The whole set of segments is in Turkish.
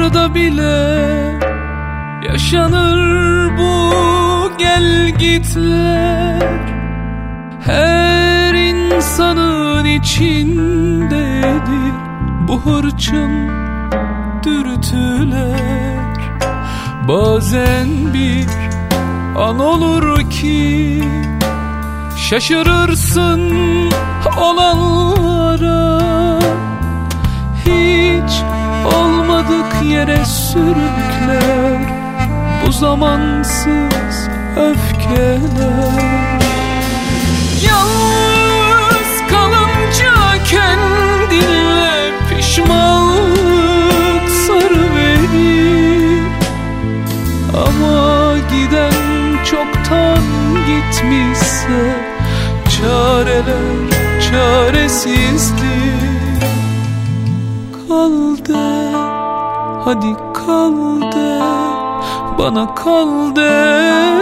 aşklarda bile yaşanır bu gelgitler. Her insanın içindedir bu hırçın dürtüler. Bazen bir an olur ki şaşırırsın olanlara. Hiç olmadık yere sürükler bu zamansız öfkeler. Yalnız kalınca kendinle pişmanlık sarıverir. Ama giden çoktan gitmişse çareler çaresizdir. Kal de, hadi kal de, bana kal de,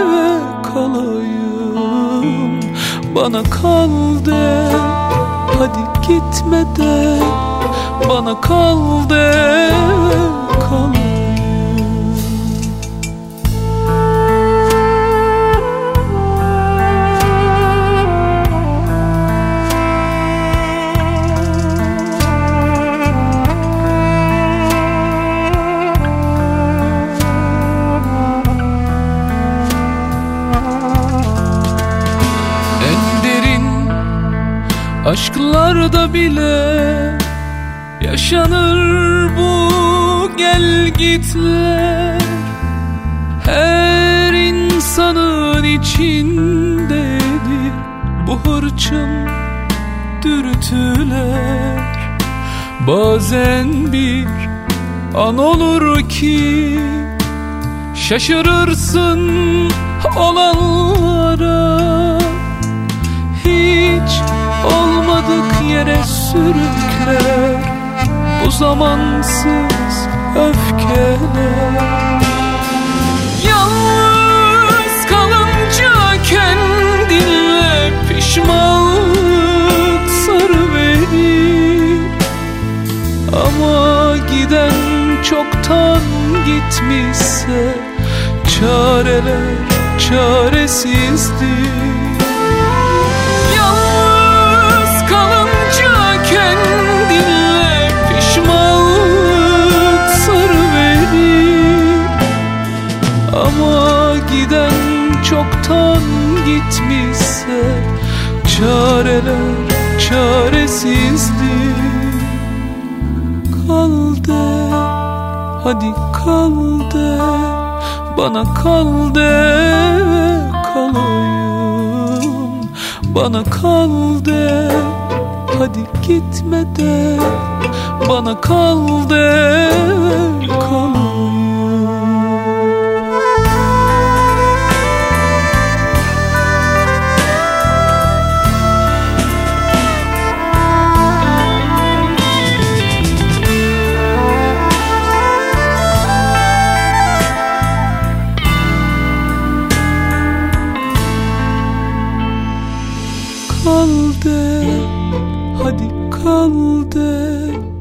kalayım. Bana kal de, hadi gitme de, bana kal de, kalayım. Aşklarda bile yaşanır bu gelgitler. Her insanın içindedir bu hırçın dürtüler. Bazen bir an olur ki şaşırırsın olanlara. Hiç olmadık yere sürükler bu zamansız öfkeler. Yalnız kalınca kendinle pişmanlık sarıverir. Ama giden çoktan gitmişse çareler çaresizdir. Ama giden çoktan gitmişse çareler çaresizdir. Kal de, hadi kal de, bana kal de, kalayım. Bana kal de, hadi gitme de, bana kal de, kalayım. Kal de, hadi kal de,